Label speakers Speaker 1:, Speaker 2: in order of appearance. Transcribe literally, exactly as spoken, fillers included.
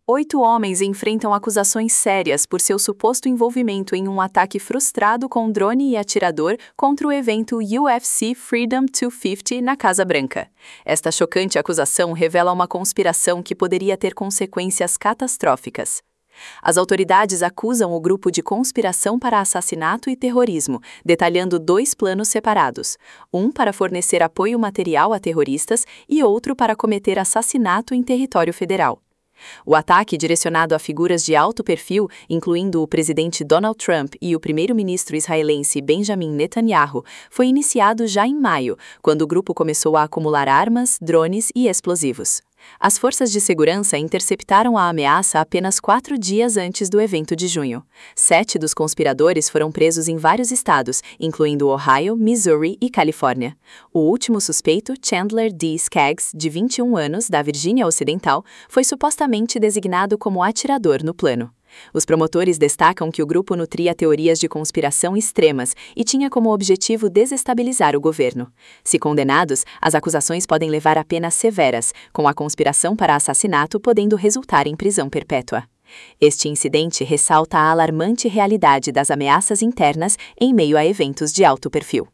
Speaker 1: Oito homens enfrentam acusações sérias por seu suposto envolvimento em um ataque frustrado com drone e atirador contra o evento U F C Freedom duzentos e cinquenta na Casa Branca. Esta chocante acusação revela uma conspiração que poderia ter consequências catastróficas. As autoridades acusam o grupo de conspiração para assassinato e terrorismo, detalhando dois planos separados, um para fornecer apoio material a terroristas e outro para cometer assassinato em território federal. O ataque, direcionado a figuras de alto perfil, incluindo o presidente Donald Trump e o primeiro-ministro israelense Benjamin Netanyahu, foi iniciado já em maio, quando o grupo começou a acumular armas, drones e explosivos. As forças de segurança interceptaram a ameaça apenas quatro dias antes do evento de junho. Sete dos conspiradores foram presos em vários estados, incluindo Ohio, Missouri e Califórnia. O último suspeito, Chandler D. Skaggs, de vinte e um anos, da Virgínia Ocidental, foi supostamente designado como atirador no plano. Os promotores destacam que o grupo nutria teorias de conspiração extremas e tinha como objetivo desestabilizar o governo. Se condenados, as acusações podem levar a penas severas, com a conspiração para assassinato podendo resultar em prisão perpétua. Este incidente ressalta a alarmante realidade das ameaças internas em meio a eventos de alto perfil.